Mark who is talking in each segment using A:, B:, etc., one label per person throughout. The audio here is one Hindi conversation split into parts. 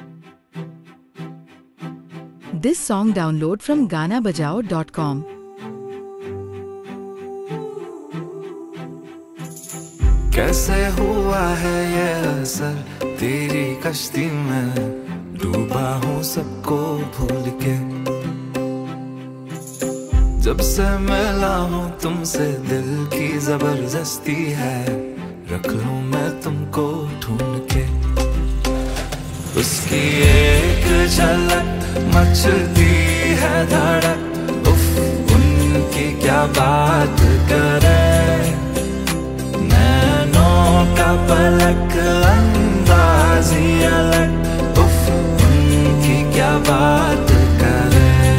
A: This song download from ganabajao.com.
B: कैसे हुआ है ये असर तेरी कश्ती में, डूबा हूँ सबको भूल के। जब से मिला हूँ तुमसे दिल की जबरदस्ती है, रख लूँ मैं तुमको ढूंढ के। उसकी एक झलक मचती है धड़क, उफ उनकी क्या बात करें। नैनों का पलक अंदाज़ी अलग, उफ उनकी क्या बात करें।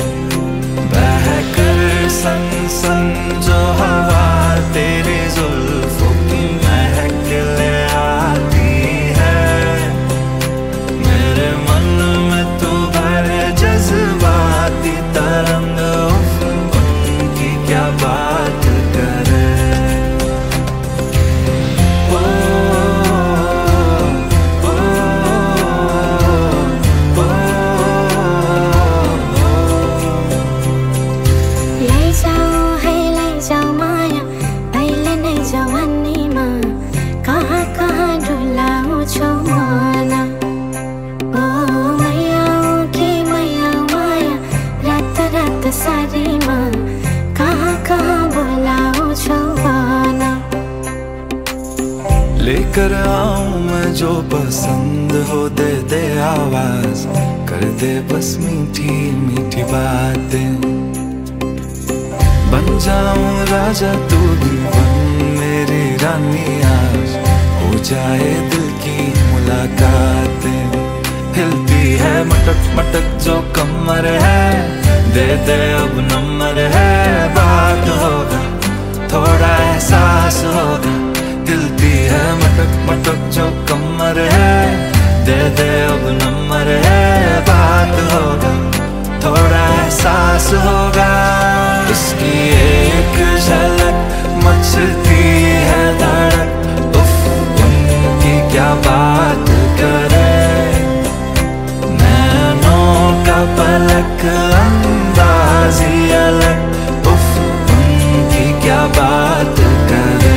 B: बहकर सन सन जो हवा तेरी जुल्फों की महक ले आती है, मेरे मन में तू भरे जज्बाती तरंग, उफ उनकी क्या बात करे। लेकर आऊं मैं जो पसंद हो, दे दे आवाज, कर दे बस मीठी मीठी बातें। बन जाऊं राजा तू भी बन मेरी रानी, आज हो जाए दिल की मुलाकातें। हिलती है मटक मटक जो कमर है, दे दे अब नंबर है, बात होगा थोड़ा एहसास होगा। हिलती है मटक मटक जो कमर है, दे दे अब नंबर है, बात होगा थोड़ा एहसास होगा। उसकी एक झलक मचती है धड़क, उफ उनकी क्या बात करे। नैनों का पलक अंदाज़ी अलग, उफ उनकी क्या बात करे।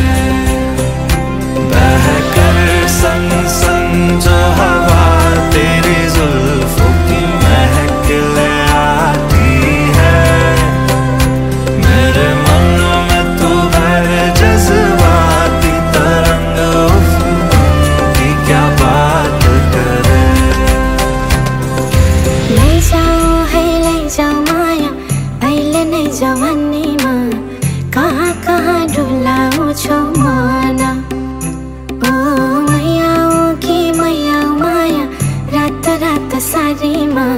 B: बहकर सन सन जो हवा तेरी जुल्फों की महक ले आती है, मेरे मन में तू भरे जज्बाती तरंग, उफ उनकी क्या बात करे।
C: ले जाओ माया अहिले नै जवानीमा, कहाँ कहाँ डुलाउँछौ छो माना। मैया माया रात रात सारीमा,